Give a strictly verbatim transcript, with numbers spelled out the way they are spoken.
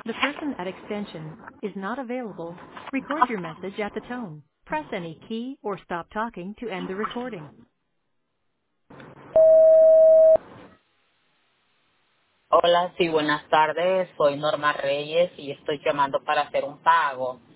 The person at extension is not available. Record your message at the tone. Press any key or stop talking to end the recording. Hola, sí, buenas tardes. Soy Norma Reyes y estoy llamando para hacer un pago.